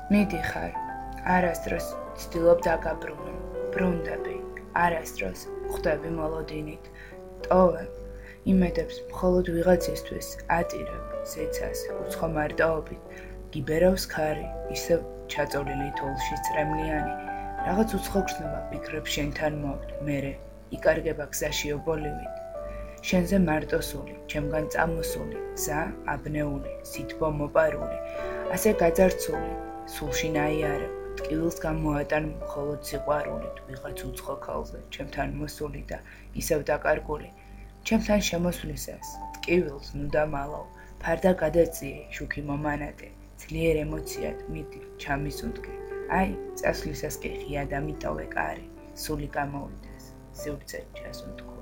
მიდიხარ, არასდროს ცდილობ დაგაბრუნო, ბრუნდები, არასდროს ხვდები მოლოდინით, ტოვე, იმედებს მხოლოდ ვიღაცისთვის ატირებ, ზეცას, უცხო მარტოობით, გიბერავს ქარი, ისევ ჩაწოლილი თოვლში წრემლიანი, რაღაც უცხო გრძნობა ფიქრებს შენთან მოვთ, მერე, იკარგება გზაში ობოლივით. შენზე მარტოსული, ჩემგან წამოსული, გზა აბნეული, სითბო მოპარული, ასე გაძარცული, სულში ნაიარებ, ტკივილს გამოატან მხოლოდ სიყვარულით, ვიღაც უცხო ქალზე, ჩემთან მოსული და ისევ დაკარგული, ჩემთან შემოსვლისას, ტკივილს ნუ დამალავ, ფარდა გადაწიე, შუქი მომანადე, ძლიერ ემოციად მიდი, ჩამისუნთქე, აი, წასვლისას კი ღია და მიტოვე კარი, სული გამოვიდეს, სივრცე ჩასუნთქო.